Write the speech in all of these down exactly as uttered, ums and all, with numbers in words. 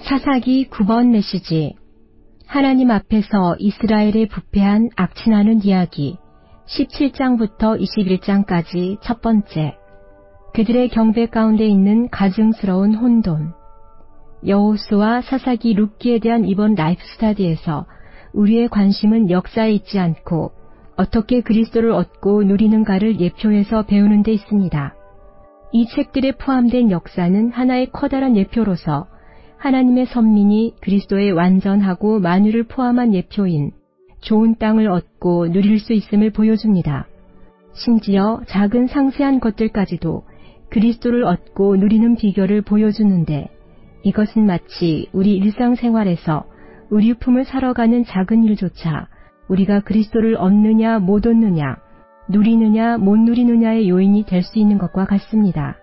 사사기 구 번 메시지. 하나님 앞에서 이스라엘의 부패한 악취나는 이야기. 십칠 장부터 이십일 장까지 첫 번째. 그들의 경배 가운데 있는 가증스러운 혼돈. 여호수아, 사사기, 룻기에 대한 이번 라이프 스타디에서 우리의 관심은 역사에 있지 않고 어떻게 그리스도를 얻고 누리는가를 예표해서 배우는 데 있습니다. 이 책들에 포함된 역사는 하나의 커다란 예표로서 하나님의 선민이 그리스도의 완전하고 만유를 포함한 예표인 좋은 땅을 얻고 누릴 수 있음을 보여줍니다. 심지어 작은 상세한 것들까지도 그리스도를 얻고 누리는 비결을 보여주는데, 이것은 마치 우리 일상생활에서 의류품을 사러 가는 작은 일조차 우리가 그리스도를 얻느냐 못 얻느냐, 누리느냐 못 누리느냐의 요인이 될 수 있는 것과 같습니다.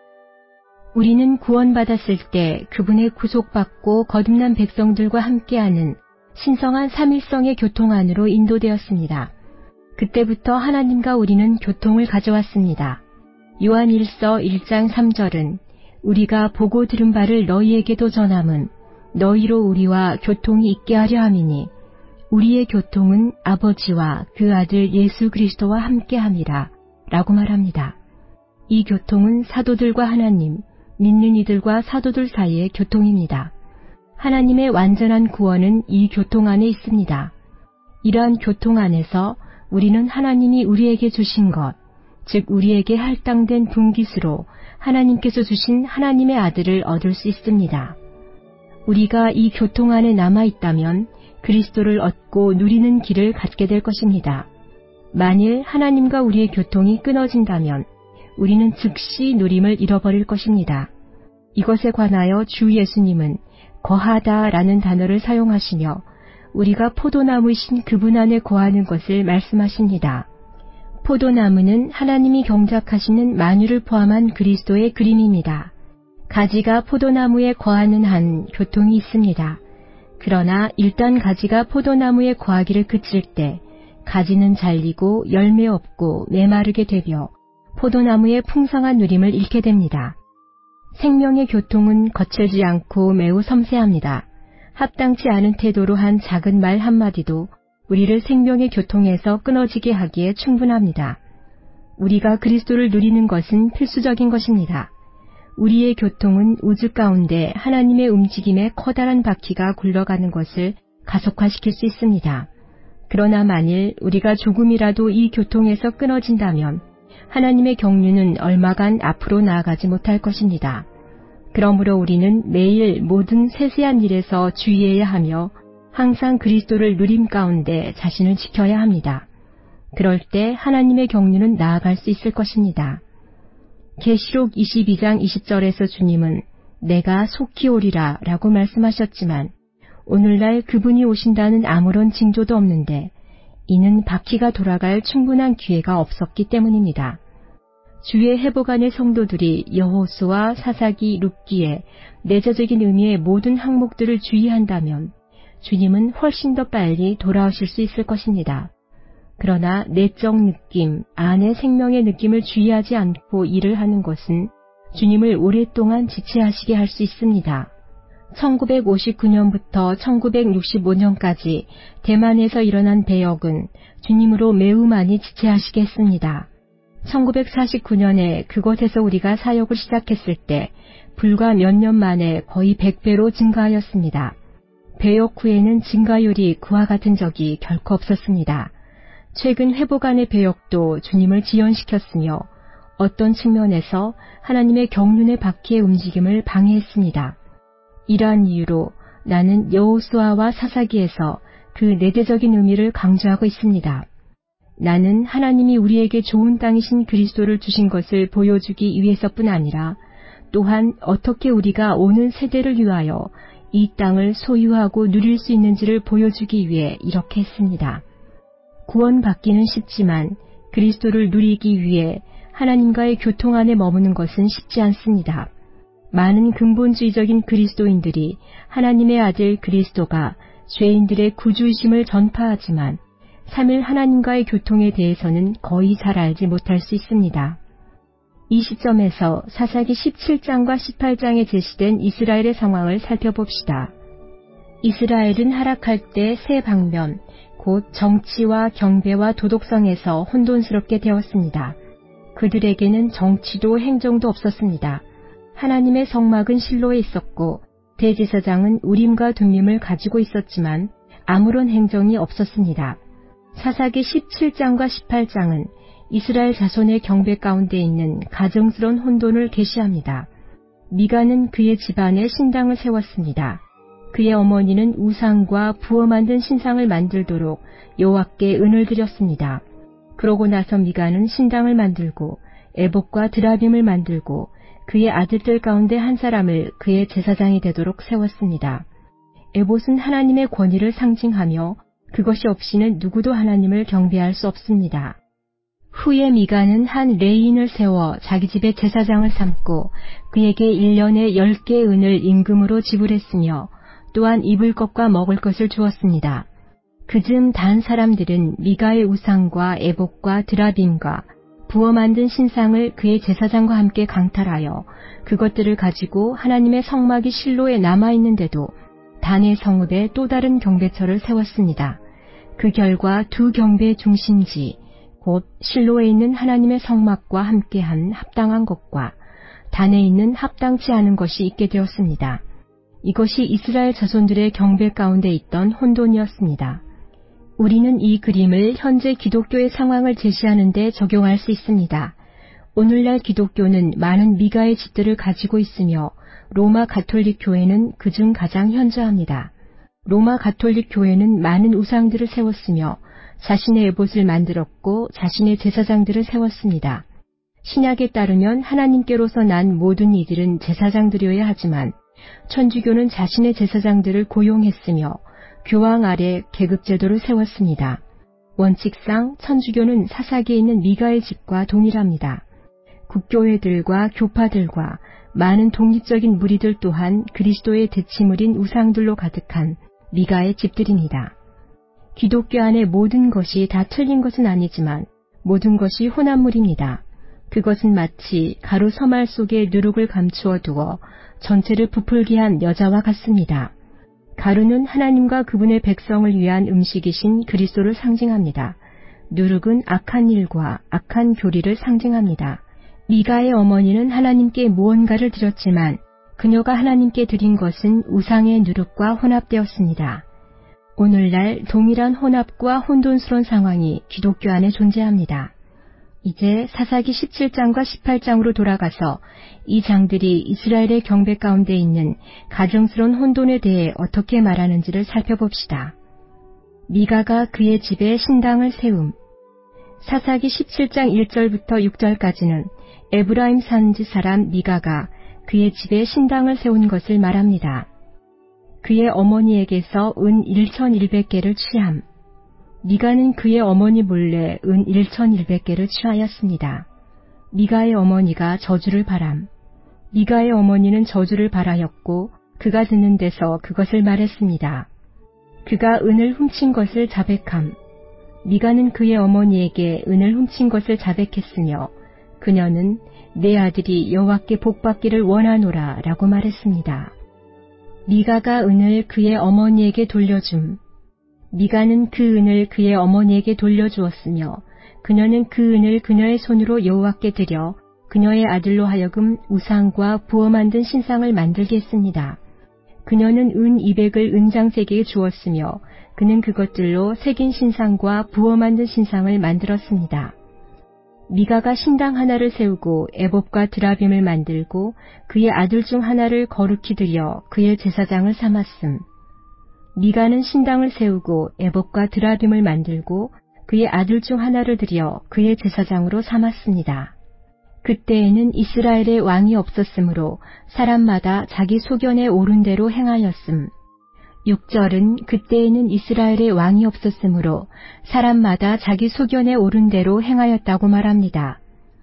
우리는 구원받았을 때 그분의 구속받고 거듭난 백성들과 함께하는 신성한 삼일성의 교통 안으로 인도되었습니다. 그때부터 하나님과 우리는 교통을 가져왔습니다. 요한 일서 일 장 삼 절은 우리가 보고 들은 바를 너희에게도 전함은 너희로 우리와 교통이 있게 하려 함이니 우리의 교통은 아버지와 그 아들 예수 그리스도와 함께함이라 라고 말합니다. 이 교통은 사도들과 하나님, 믿는 이들과 사도들 사이의 교통입니다. 하나님의 완전한 구원은 이 교통 안에 있습니다. 이러한 교통 안에서 우리는 하나님이 우리에게 주신 것, 즉 우리에게 할당된 분깃으로 하나님께서 주신 하나님의 아들을 얻을 수 있습니다. 우리가 이 교통 안에 남아있다면 그리스도를 얻고 누리는 길을 갖게 될 것입니다. 만일 하나님과 우리의 교통이 끊어진다면 우리는 즉시 누림을 잃어버릴 것입니다. 이것에 관하여 주 예수님은 거하다라는 단어를 사용하시며 우리가 포도나무이신 그분 안에 거하는 것을 말씀하십니다. 포도나무는 하나님이 경작하시는 만유를 포함한 그리스도의 그림입니다. 가지가 포도나무에 거하는 한 교통이 있습니다. 그러나 일단 가지가 포도나무에 거하기를 그칠 때 가지는 잘리고 열매 없고 메마르게 되며 포도나무의 풍성한 누림을 잃게 됩니다. 생명의 교통은 거칠지 않고 매우 섬세합니다. 합당치 않은 태도로 한 작은 말 한마디도 우리를 생명의 교통에서 끊어지게 하기에 충분합니다. 우리가 그리스도를 누리는 것은 필수적인 것입니다. 우리의 교통은 우주 가운데 하나님의 움직임에 커다란 바퀴가 굴러가는 것을 가속화시킬 수 있습니다. 그러나 만일 우리가 조금이라도 이 교통에서 끊어진다면 하나님의 경륜은 얼마간 앞으로 나아가지 못할 것입니다. 그러므로 우리는 매일 모든 세세한 일에서 주의해야 하며 항상 그리스도를 누림 가운데 자신을 지켜야 합니다. 그럴 때 하나님의 경륜은 나아갈 수 있을 것입니다. 계시록 이십이 장 이십 절에서 주님은 내가 속히 오리라 라고 말씀하셨지만 오늘날 그분이 오신다는 아무런 징조도 없는데 이는 바퀴가 돌아갈 충분한 기회가 없었기 때문입니다. 주의 회복 안의 성도들이 여호수아, 사사기, 룻기의 내재적인 의미의 모든 항목들을 주의한다면 주님은 훨씬 더 빨리 돌아오실 수 있을 것입니다. 그러나 내적 느낌, 안의 생명의 느낌을 주의하지 않고 일을 하는 것은 주님을 오랫동안 지체하시게 할 수 있습니다. 천구백오십구 년부터 천구백육십오 년까지 대만에서 일어난 배역은 주님으로 매우 많이 지체하시게 했습니다. 천구백사십구 년에 그곳에서 우리가 사역을 시작했을 때 불과 몇 년 만에 거의 백 배로 증가하였습니다. 배역 후에는 증가율이 그와 같은 적이 결코 없었습니다. 최근 회복안의 배역도 주님을 지연시켰으며 어떤 측면에서 하나님의 경륜의 바퀴의 움직임을 방해했습니다. 이러한 이유로 나는 여호수아와 사사기에서 그 내재적인 의미를 강조하고 있습니다. 나는 하나님이 우리에게 좋은 땅이신 그리스도를 주신 것을 보여주기 위해서뿐 아니라 또한 어떻게 우리가 오는 세대를 위하여 이 땅을 소유하고 누릴 수 있는지를 보여주기 위해 이렇게 했습니다. 구원받기는 쉽지만 그리스도를 누리기 위해 하나님과의 교통 안에 머무는 것은 쉽지 않습니다. 많은 근본주의적인 그리스도인들이 하나님의 아들 그리스도가 죄인들의 구주이심을 전파하지만 삼일 하나님과의 교통에 대해서는 거의 잘 알지 못할 수 있습니다. 이 시점에서 사사기 십칠 장과 십팔 장에 제시된 이스라엘의 상황을 살펴봅시다. 이스라엘은 하락할 때 세 방면, 곧 정치와 경배와 도덕성에서 혼돈스럽게 되었습니다. 그들에게는 정치도 행정도 없었습니다. 하나님의 성막은 실로에 있었고 대제사장은 우림과 둠밈을 가지고 있었지만 아무런 행정이 없었습니다. 사사기 십칠 장과 십팔 장은 이스라엘 자손의 경배 가운데 있는 가증스러운 혼돈을 계시합니다. 미가는 그의 집안에 신당을 세웠습니다. 그의 어머니는 우상과 부어 만든 신상을 만들도록 여호와께 은을 드렸습니다. 그러고 나서 미가는 신당을 만들고 에봇과 드라빔을 만들고 그의 아들들 가운데 한 사람을 그의 제사장이 되도록 세웠습니다. 에봇은 하나님의 권위를 상징하며 그것이 없이는 누구도 하나님을 경배할 수 없습니다. 후에 미가는 한 레인을 세워 자기 집의 제사장을 삼고 그에게 일 년에 열 개의 은을 임금으로 지불했으며 또한 입을 것과 먹을 것을 주었습니다. 그즈음 단 사람들은 미가의 우상과 에봇과 드라빔과 부어 만든 신상을 그의 제사장과 함께 강탈하여 그것들을 가지고 하나님의 성막이 실로에 남아있는데도 단의 성읍에 또 다른 경배처를 세웠습니다. 그 결과 두 경배의 중심지, 곧 실로에 있는 하나님의 성막과 함께한 합당한 것과 단에 있는 합당치 않은 것이 있게 되었습니다. 이것이 이스라엘 자손들의 경배 가운데 있던 혼돈이었습니다. 우리는 이 그림을 현재 기독교의 상황을 제시하는 데 적용할 수 있습니다. 오늘날 기독교는 많은 미가의 집들을 가지고 있으며 로마 가톨릭 교회는 그중 가장 현저합니다. 로마 가톨릭 교회는 많은 우상들을 세웠으며 자신의 에봇을 만들었고 자신의 제사장들을 세웠습니다. 신약에 따르면 하나님께로서 난 모든 이들은 제사장들이어야 하지만 천주교는 자신의 제사장들을 고용했으며 교황 아래 계급제도를 세웠습니다. 원칙상 천주교는 사사기에 있는 미가의 집과 동일합니다. 국교회들과 교파들과 많은 독립적인 무리들 또한 그리스도의 대치물인 우상들로 가득한 미가의 집들입니다. 기독교 안의 모든 것이 다 틀린 것은 아니지만 모든 것이 혼합물입니다. 그것은 마치 가루 서말 속에 누룩을 감추어 두어 전체를 부풀게 한 여자와 같습니다. 가루는 하나님과 그분의 백성을 위한 음식이신 그리스도를 상징합니다. 누룩은 악한 일과 악한 교리를 상징합니다. 미가의 어머니는 하나님께 무언가를 드렸지만 그녀가 하나님께 드린 것은 우상의 누룩과 혼합되었습니다. 오늘날 동일한 혼합과 혼돈스러운 상황이 기독교 안에 존재합니다. 이제 사사기 십칠 장과 십팔 장으로 돌아가서 이 장들이 이스라엘의 경배 가운데 있는 가증스러운 혼돈에 대해 어떻게 말하는지를 살펴봅시다. 미가가 그의 집에 신당을 세움. 사사기 십칠 장 일 절부터 육 절까지는 에브라임 산지 사람 미가가 그의 집에 신당을 세운 것을 말합니다. 그의 어머니에게서 은 천백 개를 취함. 미가는 그의 어머니 몰래 은 천백 개를 취하였습니다. 미가의 어머니가 저주를 바람. 미가의 어머니는 저주를 바라였고 그가 듣는 데서 그것을 말했습니다. 그가 은을 훔친 것을 자백함. 미가는 그의 어머니에게 은을 훔친 것을 자백했으며 그녀는 내 아들이 여호와께 복받기를 원하노라 라고 말했습니다. 미가가 은을 그의 어머니에게 돌려줌. 미가는 그 은을 그의 어머니에게 돌려주었으며 그녀는 그 은을 그녀의 손으로 여호와께 드려 그녀의 아들로 하여금 우상과 부어 만든 신상을 만들게 했습니다. 그녀는 은 이백을 은장 세 개에 주었으며 그는 그것들로 새긴 신상과 부어 만든 신상을 만들었습니다. 미가가 신당 하나를 세우고 에봇과 드라빔을 만들고 그의 아들 중 하나를 거룩히 드려 그의 제사장을 삼았음. 미가는 신당을 세우고 에봇과 드라빔을 만들고 그의 아들 중 하나를 들여 그의 제사장으로 삼았습니다. 그때에는 이스라엘의 왕이 없었으므로 사람마다 자기 소견에 오른 대로 행하였음. 육 절은 그때에는 이스라엘의 왕이 없었으므로 사람마다 자기 소견에 오른 대로 행하였다고 말합니다.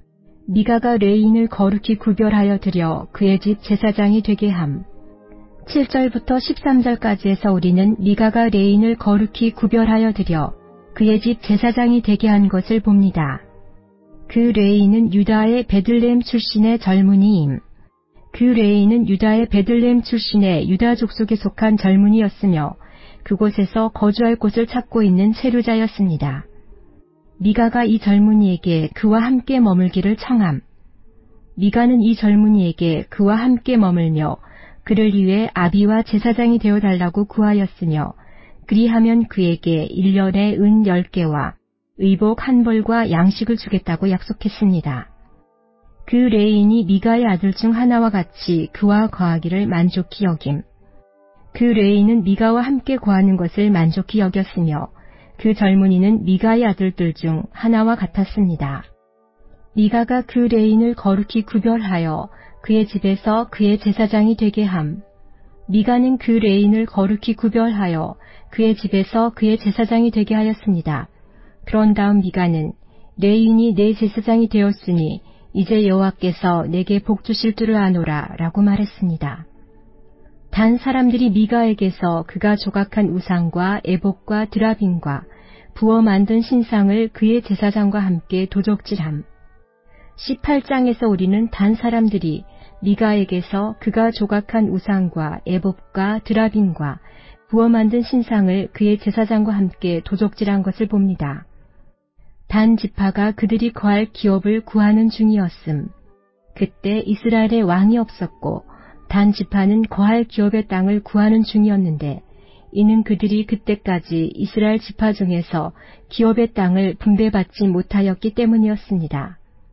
미가가 레인을 거룩히 구별하여 드려 그의 집 제사장이 되게 함. 칠 절부터 십삼 절까지에서 우리는 미가가 레인을 거룩히 구별하여 드려 그의 집 제사장이 되게 한 것을 봅니다. 그 레인은 유다의 베들레헴 출신의 젊은이임. 그 그 레이는 유다의 베들레헴 출신의 유다 족속에 속한 젊은이였으며 그곳에서 거주할 곳을 찾고 있는 세류자였습니다. 미가가 이 젊은이에게 그와 함께 머물기를 청함. 미가는 이 젊은이에게 그와 함께 머물며 그를 위해 아비와 제사장이 되어달라고 구하였으며 그리하면 그에게 일 년에 은 열 개와 의복 한 벌과 양식을 주겠다고 약속했습니다. 그 레인이 미가의 아들 중 하나와 같이 그와 거하기를 만족히 여김. 그 레인은 미가와 함께 거하는 것을 만족히 여겼으며 그 젊은이는 미가의 아들들 중 하나와 같았습니다. 미가가 그 레인을 거룩히 구별하여 그의 집에서 그의 제사장이 되게 함. 미가는 그 레인을 거룩히 구별하여 그의 집에서 그의 제사장이 되게 하였습니다. 그런 다음 미가는 레인이 내 제사장이 되었으니 이제 여호와께서 내게 복 주실 줄을 아노라 라고 말했습니다. 단 사람들이 미가에게서 그가 조각한 우상과 에봇과 드라빔과 부어 만든 신상을 그의 제사장과 함께 도적질함. 십팔 장에서 우리는 단 사람들이 미가에게서 그가 조각한 우상과 에봇과 드라빔과 부어 만든 신상을 그의 제사장과 함께 도적질한 것을 봅니다. 단 지파가 그들이 거할 기업을 구하는 중이었음. 그때 이스라엘에 왕이 없었고 단 지파는 거할 기업의 땅을 구하는 중이었는데 이는 그들이 그때까지 이스라엘 지파 중에서 기업의 땅을 분배받지 못하였기 때문이었습니다.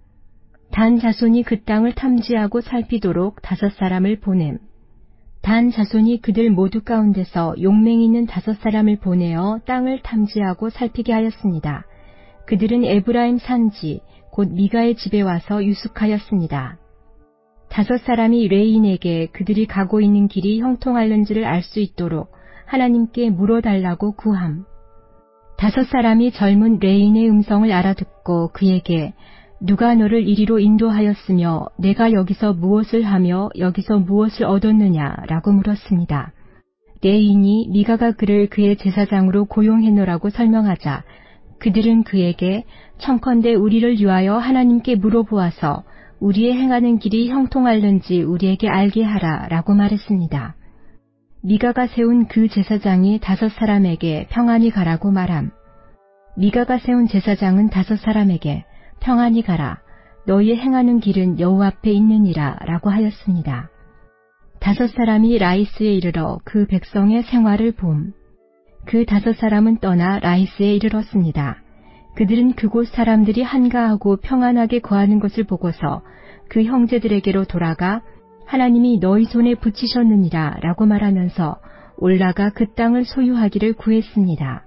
단 자손이 그 땅을 탐지하고 살피도록 다섯 사람을 보냄. 단 자손이 그들 모두 가운데서 용맹 있는 다섯 사람을 보내어 땅을 탐지하고 살피게 하였습니다. 그들은 에브라임 산지 곧 미가의 집에 와서 유숙하였습니다. 다섯 사람이 레인에게 그들이 가고 있는 길이 형통할는지를 알 수 있도록 하나님께 물어달라고 구함. 다섯 사람이 젊은 레인의 음성을 알아듣고 그에게 누가 너를 이리로 인도하였으며 내가 여기서 무엇을 하며 여기서 무엇을 얻었느냐라고 물었습니다. 레인이 미가가 그를 그의 제사장으로 고용해놓으라고 설명하자 그들은 그에게 청컨대 우리를 위하여 하나님께 물어보아서 우리의 행하는 길이 형통할는지 우리에게 알게 하라 라고 말했습니다. 미가가 세운 그 제사장이 다섯 사람에게 평안히 가라고 말함. 미가가 세운 제사장은 다섯 사람에게 평안히 가라. 너희의 행하는 길은 여호와 앞에 있느니라 라고 하였습니다. 다섯 사람이 라이스에 이르러 그 백성의 생활을 봄. 그 다섯 사람은 떠나 라이스에 이르렀습니다. 그들은 그곳 사람들이 한가하고 평안하게 거하는 것을 보고서 그 형제들에게로 돌아가 하나님이 너희 손에 붙이셨느니라 라고 말하면서 올라가 그 땅을 소유하기를 구했습니다.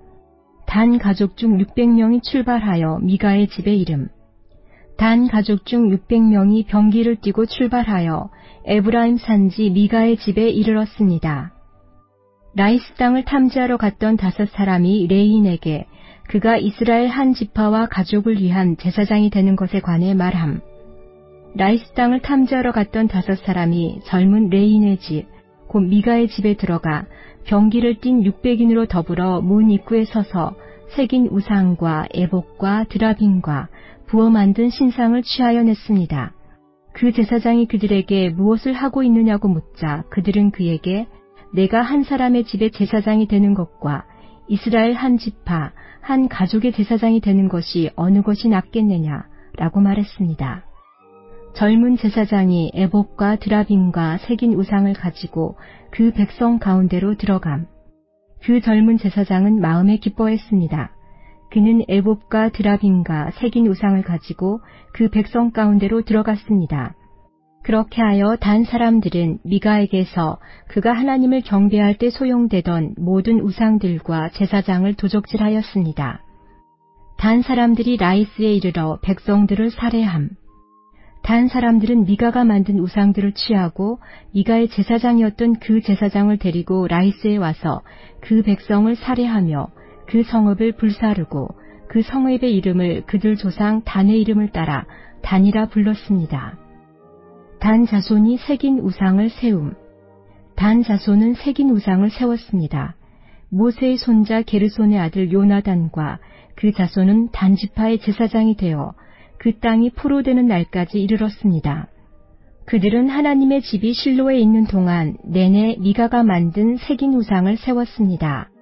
단 가족 중 육백 명이 출발하여 미가의 집에 이름. 단 가족 중 육백 명이 병기를 띠고 출발하여 에브라임 산지 미가의 집에 이르렀습니다. 라이스 땅을 탐지하러 갔던 다섯 사람이 레인에게 그가 이스라엘 한 지파와 가족을 위한 제사장이 되는 것에 관해 말함. 라이스 땅을 탐지하러 갔던 다섯 사람이 젊은 레인의 집, 곧 미가의 집에 들어가 병기를 띤 육백인으로 더불어 문 입구에 서서 새긴 우상과 에봇과 드라빔과 부어 만든 신상을 취하여 냈습니다. 그 제사장이 그들에게 무엇을 하고 있느냐고 묻자 그들은 그에게 내가 한 사람의 집의 제사장이 되는 것과 이스라엘 한 지파, 한 가족의 제사장이 되는 것이 어느 것이 낫겠느냐라고 말했습니다. 젊은 제사장이 에봇과 드라빔과 새긴 우상을 가지고 그 백성 가운데로 들어감. 그 젊은 제사장은 마음에 기뻐했습니다. 그는 에봇과 드라빔과 새긴 우상을 가지고 그 백성 가운데로 들어갔습니다. 그렇게 하여 단 사람들은 미가에게서 그가 하나님을 경배할 때 소용되던 모든 우상들과 제사장을 도적질하였습니다. 단 사람들이 라이스에 이르러 백성들을 살해함. 단 사람들은 미가가 만든 우상들을 취하고 미가의 제사장이었던 그 제사장을 데리고 라이스에 와서 그 백성을 살해하며 그 성읍을 불사르고 그 성읍의 이름을 그들 조상 단의 이름을 따라 단이라 불렀습니다. 단 자손이 새긴 우상을 세움. 단 자손은 새긴 우상을 세웠습니다. 모세의 손자 게르손의 아들 요나단과 그 자손은 단 지파의 제사장이 되어 그 땅이 포로되는 날까지 이르렀습니다. 그들은 하나님의 집이 실로에 있는 동안 내내 미가가 만든 새긴 우상을 세웠습니다.